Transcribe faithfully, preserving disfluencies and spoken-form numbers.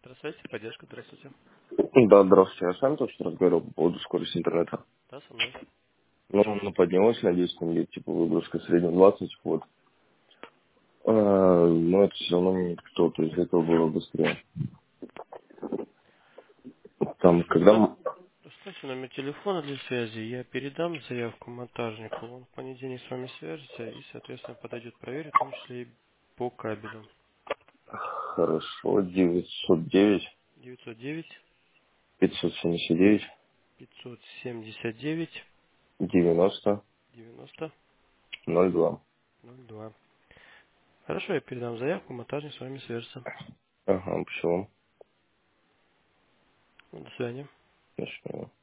Здравствуйте, поддержка, здравствуйте. Да, здравствуйте. Я с вами только что разговаривал по поводу скорости интернета. Да, со мной. Ну, она поднялась на десять мегабит, типа выгрузка в среднем двадцать, вот. А, но это все равно не то, то есть этого было быстрее. Там, Хорошо, когда... оставь, м- оставьте номер телефона для связи, я передам заявку монтажнику, он в понедельник с вами свяжется и, соответственно, подойдет, проверит, в том числе и по кабелю. Хорошо, девятьсот девять девятьсот девять пятьсот семьдесят девять пятьсот семьдесят девять девяносто девяносто ноль два. ноль два. Хорошо, я передам заявку, монтажник с вами свяжется. Ага, почему? До свидания. Начнем.